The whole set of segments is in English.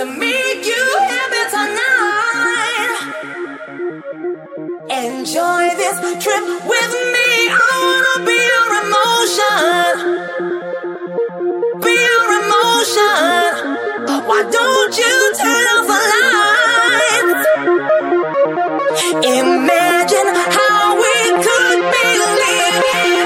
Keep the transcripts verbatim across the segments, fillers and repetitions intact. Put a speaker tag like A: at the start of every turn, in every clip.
A: to make you happy tonight. Enjoy this trip with me. I wanna be your emotion, be your emotion. Why don't you turn off the lights? Imagine how we could be living.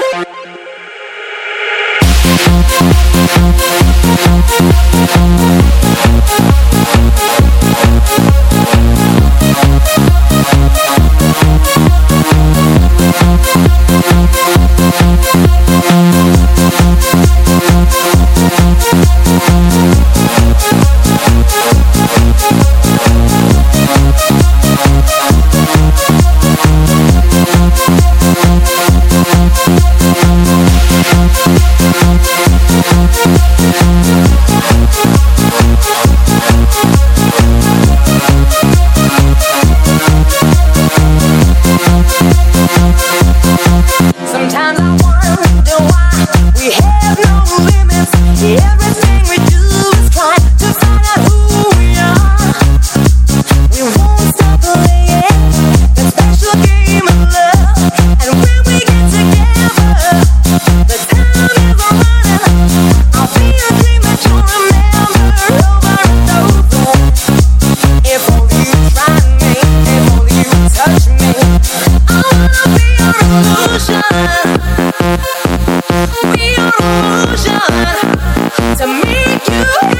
A: Sometimes I wonder why we have no limits. Everything we do is try to find out who we are. We won't stop playing the special game of love. And when we get together, the time is running. I'll be a dream that you'll remember over and over. If only you try me, if only you touch me, I wanna be your illusion. Be your illusion to make you